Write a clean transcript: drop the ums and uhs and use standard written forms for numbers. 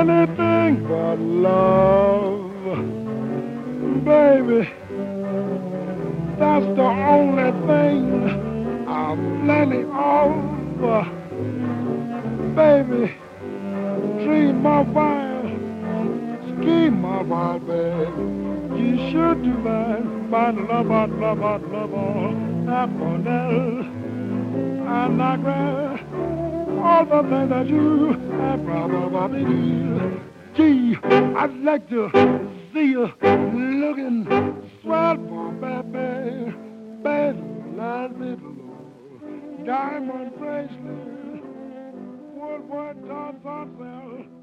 anything but love. Baby, that's the only thing I'm plenty of. Baby, dream my wild, scheme my wild, baby. You should do my lover, Aponel, and Niagara. All the things that you have probably do. Gee, I'd like to see you looking swell, baby. Baby, let me know. Diamond bracelet, woodward, Johnson,